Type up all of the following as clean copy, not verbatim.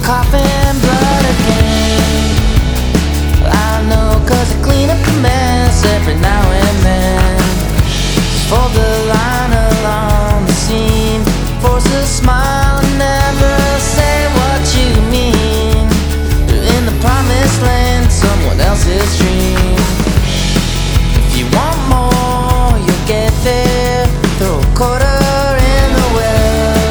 coughing blood again. I know, 'cause I clean up a mess every now and then. Just fold the line along the seam, force a smile and never say what you mean. You're in the promised land, someone else's dream. If you want more, you'll get there. Throw a quarter in the well.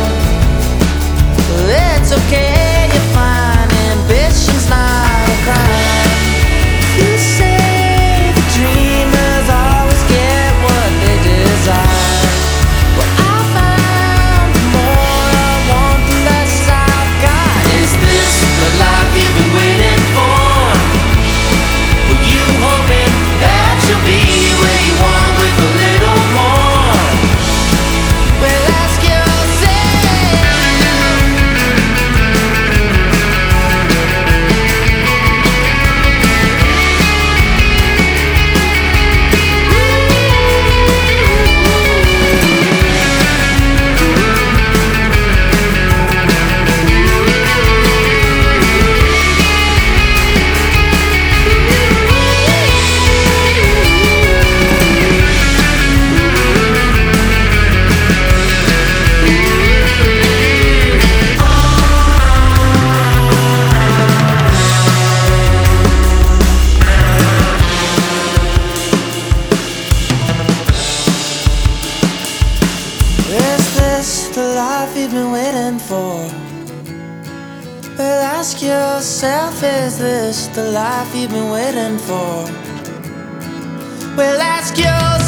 It's okay, you're fine. Ambition's not a crime. You say the dreamers always get what they desire. Well, I found the more I want, the less I've got. Is this the life you've been waiting for? Were you hoping that you'll be where you want with a little more? Well, ask yourself. Is this the life you've been waiting for? Well, ask yourself, is this the life you've been waiting for? Well, ask yourself.